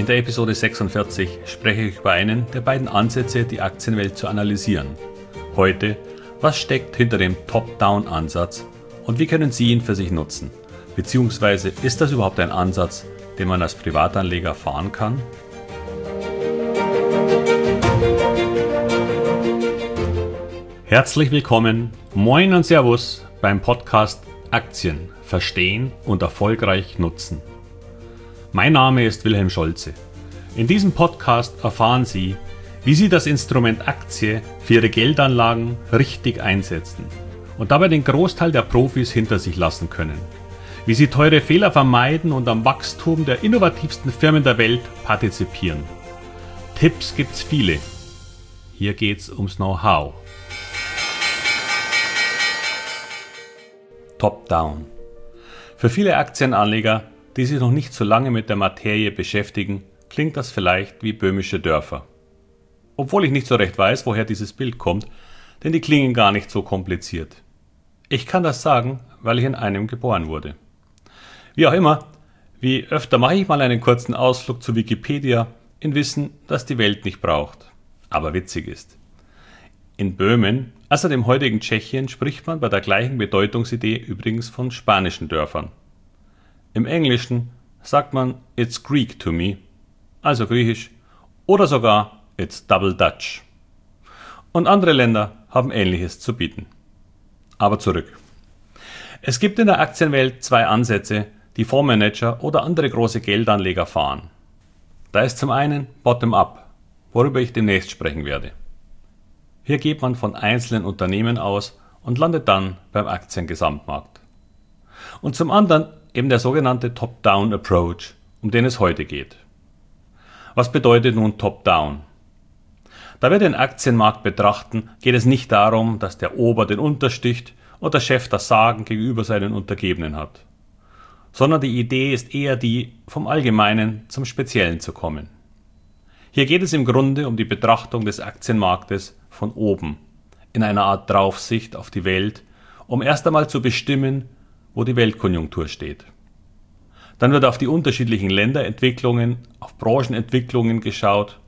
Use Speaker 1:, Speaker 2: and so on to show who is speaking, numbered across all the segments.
Speaker 1: der Episode 46 spreche ich über einen der beiden Ansätze, die Aktienwelt zu analysieren. Heute, was steckt hinter dem Top-Down-Ansatz und wie können Sie ihn für sich nutzen? Beziehungsweise ist das überhaupt ein Ansatz, den man als Privatanleger fahren kann? Herzlich willkommen, moin und Servus beim Podcast Aktien verstehen und erfolgreich nutzen. Mein Name ist Wilhelm Scholze. In diesem Podcast erfahren Sie, wie Sie das Instrument Aktie für Ihre Geldanlagen richtig einsetzen und dabei den Großteil der Profis hinter sich lassen können. Wie Sie teure Fehler vermeiden und am Wachstum der innovativsten Firmen der Welt partizipieren. Tipps gibt's viele. Hier geht's ums Know-how. Top-Down. Für viele Aktienanleger, die sich noch nicht so lange mit der Materie beschäftigen, klingt das vielleicht wie böhmische Dörfer. Obwohl ich nicht so recht weiß, woher dieses Bild kommt, denn die klingen gar nicht so kompliziert. Ich kann das sagen, weil ich in einem geboren wurde. Wie auch immer, wie öfter mache ich mal einen kurzen Ausflug zu Wikipedia in Wissen, das die Welt nicht braucht, aber witzig ist. In Böhmen, also dem heutigen Tschechien, spricht man bei der gleichen Bedeutungsidee übrigens von spanischen Dörfern. Im Englischen sagt man "It's Greek to me", also griechisch, oder sogar "It's Double Dutch". Und andere Länder haben Ähnliches zu bieten. Aber zurück. Es gibt in der Aktienwelt zwei Ansätze, die Fondsmanager oder andere große Geldanleger fahren. Da ist zum einen Bottom-up, worüber ich demnächst sprechen werde. Hier geht man von einzelnen Unternehmen aus und landet dann beim Aktiengesamtmarkt. Und zum anderen eben der sogenannte Top-Down-Approach, um den es heute geht. Was bedeutet nun Top-Down? Da wir den Aktienmarkt betrachten, geht es nicht darum, dass der Ober den untersticht und der Chef das Sagen gegenüber seinen Untergebenen hat, sondern die Idee ist eher die, vom Allgemeinen zum Speziellen zu kommen. Hier geht es im Grunde um die Betrachtung des Aktienmarktes von oben, in einer Art Draufsicht auf die Welt, um erst einmal zu bestimmen, wo die Weltkonjunktur steht. Dann wird auf die unterschiedlichen Länderentwicklungen, auf Branchenentwicklungen geschaut,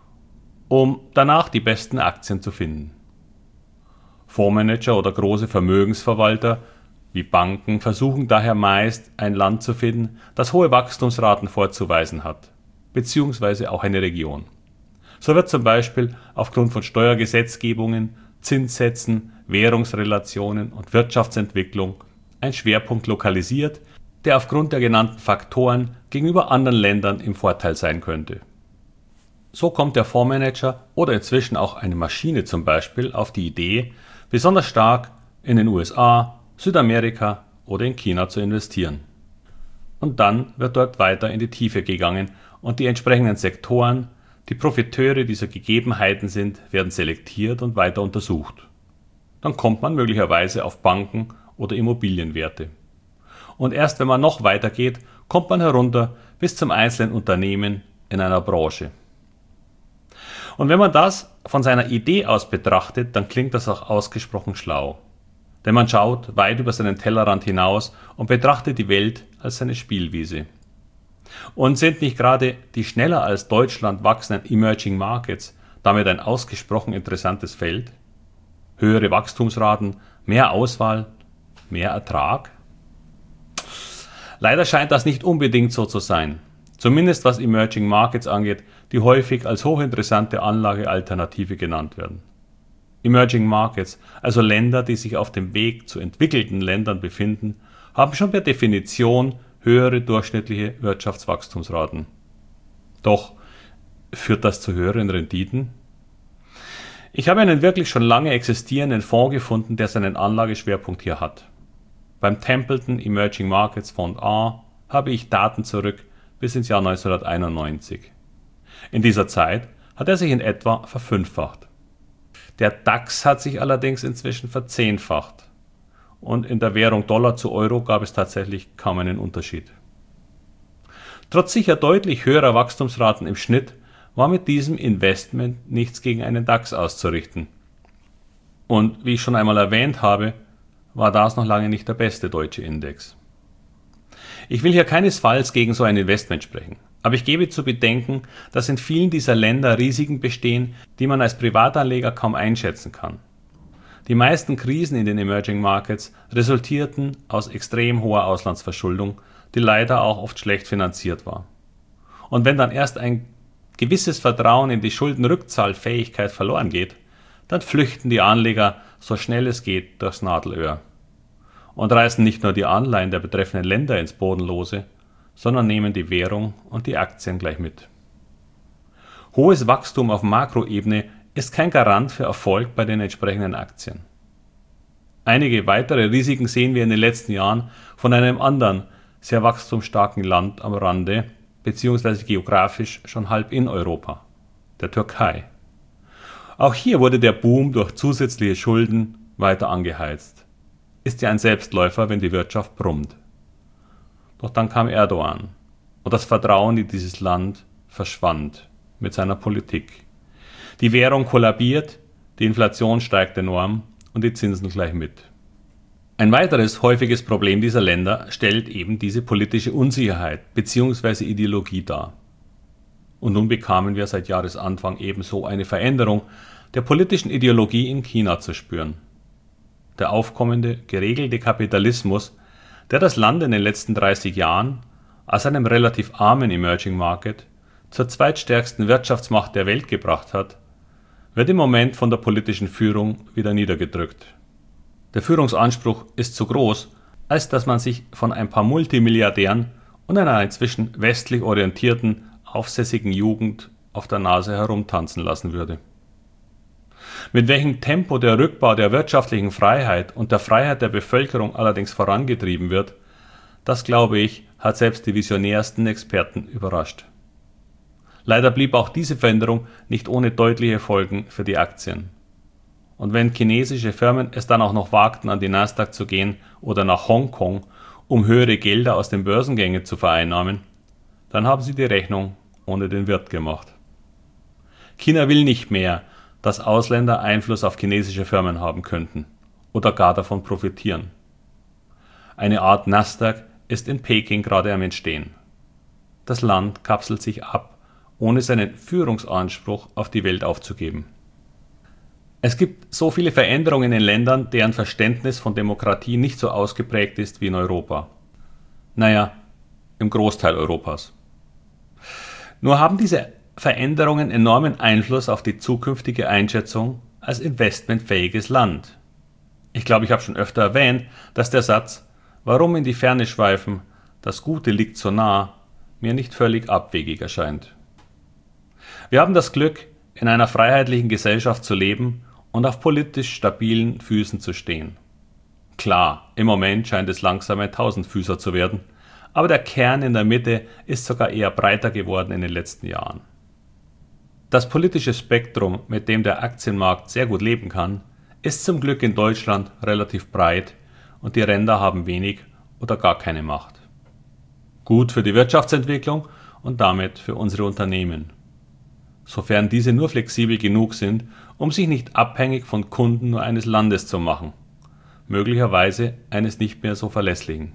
Speaker 1: um danach die besten Aktien zu finden. Fondsmanager oder große Vermögensverwalter wie Banken versuchen daher meist, ein Land zu finden, das hohe Wachstumsraten vorzuweisen hat, beziehungsweise auch eine Region. So wird zum Beispiel aufgrund von Steuergesetzgebungen, Zinssätzen, Währungsrelationen und Wirtschaftsentwicklung ein Schwerpunkt lokalisiert, der aufgrund der genannten Faktoren gegenüber anderen Ländern im Vorteil sein könnte. So kommt der Fondsmanager oder inzwischen auch eine Maschine zum Beispiel auf die Idee, besonders stark in den USA, Südamerika oder in China zu investieren. Und dann wird dort weiter in die Tiefe gegangen und die entsprechenden Sektoren, die Profiteure dieser Gegebenheiten sind, werden selektiert und weiter untersucht. Dann kommt man möglicherweise auf Banken oder Immobilienwerte. Und erst wenn man noch weiter geht, kommt man herunter bis zum einzelnen Unternehmen in einer Branche. Und wenn man das von seiner Idee aus betrachtet, dann klingt das auch ausgesprochen schlau. Denn man schaut weit über seinen Tellerrand hinaus und betrachtet die Welt als seine Spielwiese. Und sind nicht gerade die schneller als Deutschland wachsenden Emerging Markets damit ein ausgesprochen interessantes Feld? Höhere Wachstumsraten, mehr Auswahl, mehr Ertrag? Leider scheint das nicht unbedingt so zu sein. Zumindest was Emerging Markets angeht, die häufig als hochinteressante Anlagealternative genannt werden. Emerging Markets, also Länder, die sich auf dem Weg zu entwickelten Ländern befinden, haben schon per Definition höhere durchschnittliche Wirtschaftswachstumsraten. Doch führt das zu höheren Renditen? Ich habe einen wirklich schon lange existierenden Fonds gefunden, der seinen Anlageschwerpunkt hier hat. Beim Templeton Emerging Markets Fund A habe ich Daten zurück bis ins Jahr 1991. In dieser Zeit hat er sich in etwa verfünffacht. Der DAX hat sich allerdings inzwischen verzehnfacht. Und in der Währung Dollar zu Euro gab es tatsächlich kaum einen Unterschied. Trotz sicher deutlich höherer Wachstumsraten im Schnitt war mit diesem Investment nichts gegen einen DAX auszurichten. Und wie ich schon einmal erwähnt habe, war das noch lange nicht der beste deutsche Index. Ich will hier keinesfalls gegen so ein Investment sprechen. Aber ich gebe zu bedenken, dass in vielen dieser Länder Risiken bestehen, die man als Privatanleger kaum einschätzen kann. Die meisten Krisen in den Emerging Markets resultierten aus extrem hoher Auslandsverschuldung, die leider auch oft schlecht finanziert war. Und wenn dann erst ein gewisses Vertrauen in die Schuldenrückzahlfähigkeit verloren geht, dann flüchten die Anleger so schnell es geht durchs Nadelöhr und reißen nicht nur die Anleihen der betreffenden Länder ins Bodenlose, sondern nehmen die Währung und die Aktien gleich mit. Hohes Wachstum auf Makroebene ist kein Garant für Erfolg bei den entsprechenden Aktien. Einige weitere Risiken sehen wir in den letzten Jahren von einem anderen, sehr wachstumsstarken Land am Rande, beziehungsweise geografisch schon halb in Europa, der Türkei. Auch hier wurde der Boom durch zusätzliche Schulden weiter angeheizt. Ist ja ein Selbstläufer, wenn die Wirtschaft brummt. Doch dann kam Erdogan und das Vertrauen in dieses Land verschwand mit seiner Politik. Die Währung kollabiert, die Inflation steigt enorm und die Zinsen gleich mit. Ein weiteres häufiges Problem dieser Länder stellt eben diese politische Unsicherheit bzw. Ideologie dar. Und nun bekamen wir seit Jahresanfang ebenso eine Veränderung der politischen Ideologie in China zu spüren. Der aufkommende, geregelte Kapitalismus, der das Land in den letzten 30 Jahren aus einem relativ armen Emerging Market zur zweitstärksten Wirtschaftsmacht der Welt gebracht hat, wird im Moment von der politischen Führung wieder niedergedrückt. Der Führungsanspruch ist zu groß, als dass man sich von ein paar Multimilliardären und einer inzwischen westlich orientierten, aufsässigen Jugend auf der Nase herumtanzen lassen würde. Mit welchem Tempo der Rückbau der wirtschaftlichen Freiheit und der Freiheit der Bevölkerung allerdings vorangetrieben wird, das glaube ich, hat selbst die visionärsten Experten überrascht. Leider blieb auch diese Veränderung nicht ohne deutliche Folgen für die Aktien. Und wenn chinesische Firmen es dann auch noch wagten, an die Nasdaq zu gehen oder nach Hongkong, um höhere Gelder aus den Börsengängen zu vereinnahmen, dann haben sie die Rechnung ohne den Wirt gemacht. China will nicht mehr, dass Ausländer Einfluss auf chinesische Firmen haben könnten oder gar davon profitieren. Eine Art Nasdaq ist in Peking gerade am Entstehen. Das Land kapselt sich ab, ohne seinen Führungsanspruch auf die Welt aufzugeben. Es gibt so viele Veränderungen in Ländern, deren Verständnis von Demokratie nicht so ausgeprägt ist wie in Europa. Naja, im Großteil Europas. Nur haben diese Veränderungen enormen Einfluss auf die zukünftige Einschätzung als investmentfähiges Land. Ich glaube, ich habe schon öfter erwähnt, dass der Satz „Warum in die Ferne schweifen? Das Gute liegt so nah" mir nicht völlig abwegig erscheint. Wir haben das Glück, in einer freiheitlichen Gesellschaft zu leben und auf politisch stabilen Füßen zu stehen. Klar, im Moment scheint es langsam ein Tausendfüßer zu werden, aber der Kern in der Mitte ist sogar eher breiter geworden in den letzten Jahren. Das politische Spektrum, mit dem der Aktienmarkt sehr gut leben kann, ist zum Glück in Deutschland relativ breit und die Ränder haben wenig oder gar keine Macht. Gut für die Wirtschaftsentwicklung und damit für unsere Unternehmen, sofern diese nur flexibel genug sind, um sich nicht abhängig von Kunden nur eines Landes zu machen, möglicherweise eines nicht mehr so verlässlichen.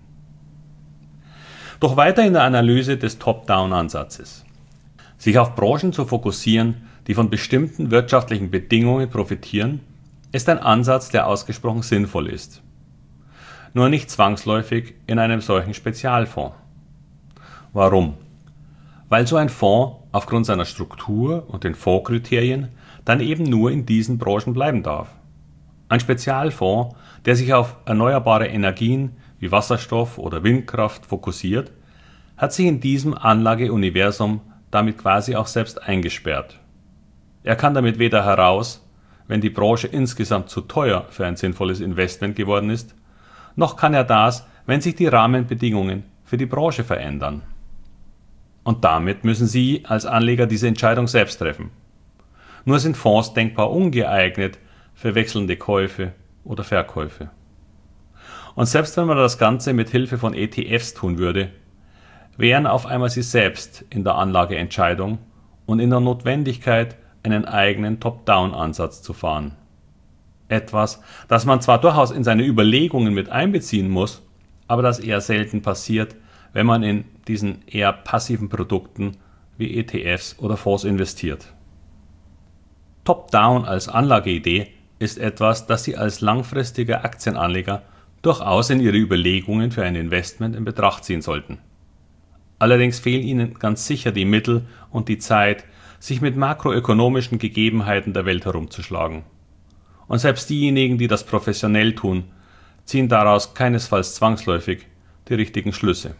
Speaker 1: Doch weiter in der Analyse des Top-Down-Ansatzes. Sich auf Branchen zu fokussieren, die von bestimmten wirtschaftlichen Bedingungen profitieren, ist ein Ansatz, der ausgesprochen sinnvoll ist. Nur nicht zwangsläufig in einem solchen Spezialfonds. Warum? Weil so ein Fonds aufgrund seiner Struktur und den Fondskriterien dann eben nur in diesen Branchen bleiben darf. Ein Spezialfonds, der sich auf erneuerbare Energien wie Wasserstoff oder Windkraft fokussiert, hat sich in diesem Anlageuniversum damit quasi auch selbst eingesperrt. Er kann damit weder heraus, wenn die Branche insgesamt zu teuer für ein sinnvolles Investment geworden ist, noch kann er das, wenn sich die Rahmenbedingungen für die Branche verändern. Und damit müssen Sie als Anleger diese Entscheidung selbst treffen. Nur sind Fonds denkbar ungeeignet für wechselnde Käufe oder Verkäufe. Und selbst wenn man das Ganze mit Hilfe von ETFs tun würde, wären auf einmal Sie selbst in der Anlageentscheidung und in der Notwendigkeit, einen eigenen Top-Down-Ansatz zu fahren. Etwas, das man zwar durchaus in seine Überlegungen mit einbeziehen muss, aber das eher selten passiert, wenn man in diesen eher passiven Produkten wie ETFs oder Fonds investiert. Top-Down als Anlageidee ist etwas, das Sie als langfristiger Aktienanleger durchaus in Ihre Überlegungen für ein Investment in Betracht ziehen sollten. Allerdings fehlen Ihnen ganz sicher die Mittel und die Zeit, sich mit makroökonomischen Gegebenheiten der Welt herumzuschlagen. Und selbst diejenigen, die das professionell tun, ziehen daraus keinesfalls zwangsläufig die richtigen Schlüsse.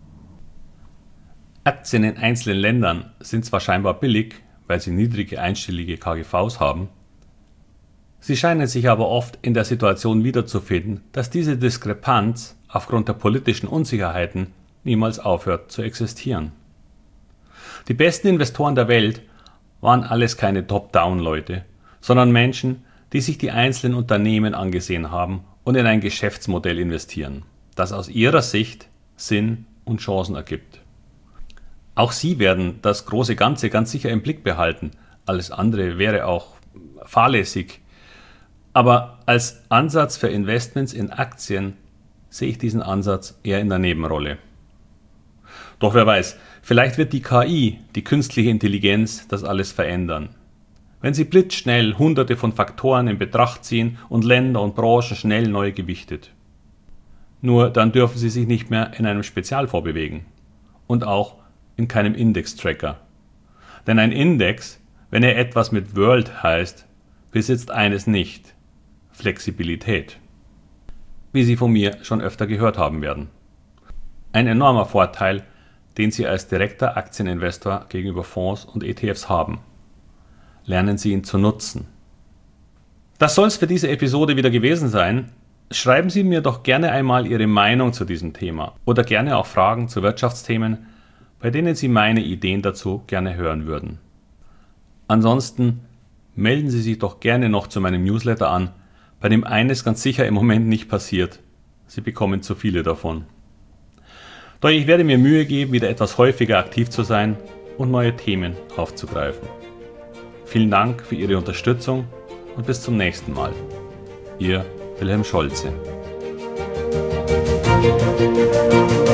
Speaker 1: Aktien in einzelnen Ländern sind zwar scheinbar billig, weil sie niedrige einstellige KGVs haben, sie scheinen sich aber oft in der Situation wiederzufinden, dass diese Diskrepanz aufgrund der politischen Unsicherheiten niemals aufhört zu existieren. Die besten Investoren der Welt waren alles keine Top-Down-Leute, sondern Menschen, die sich die einzelnen Unternehmen angesehen haben und in ein Geschäftsmodell investieren, das aus ihrer Sicht Sinn und Chancen ergibt. Auch sie werden das große Ganze ganz sicher im Blick behalten, alles andere wäre auch fahrlässig. Aber als Ansatz für Investments in Aktien sehe ich diesen Ansatz eher in der Nebenrolle. Doch wer weiß, vielleicht wird die KI, die künstliche Intelligenz, das alles verändern. Wenn sie blitzschnell hunderte von Faktoren in Betracht ziehen und Länder und Branchen schnell neu gewichtet. Nur dann dürfen sie sich nicht mehr in einem Spezialfonds bewegen. Und auch in keinem Index-Tracker. Denn ein Index, wenn er etwas mit World heißt, besitzt eines nicht: Flexibilität. Wie Sie von mir schon öfter gehört haben werden. Ein enormer Vorteil, den Sie als direkter Aktieninvestor gegenüber Fonds und ETFs haben. Lernen Sie ihn zu nutzen. Das soll es für diese Episode wieder gewesen sein. Schreiben Sie mir doch gerne einmal Ihre Meinung zu diesem Thema oder gerne auch Fragen zu Wirtschaftsthemen, bei denen Sie meine Ideen dazu gerne hören würden. Ansonsten melden Sie sich doch gerne noch zu meinem Newsletter an, bei dem eines ganz sicher im Moment nicht passiert: Sie bekommen zu viele davon. Doch ich werde mir Mühe geben, wieder etwas häufiger aktiv zu sein und neue Themen aufzugreifen. Vielen Dank für Ihre Unterstützung und bis zum nächsten Mal. Ihr Wilhelm Scholze.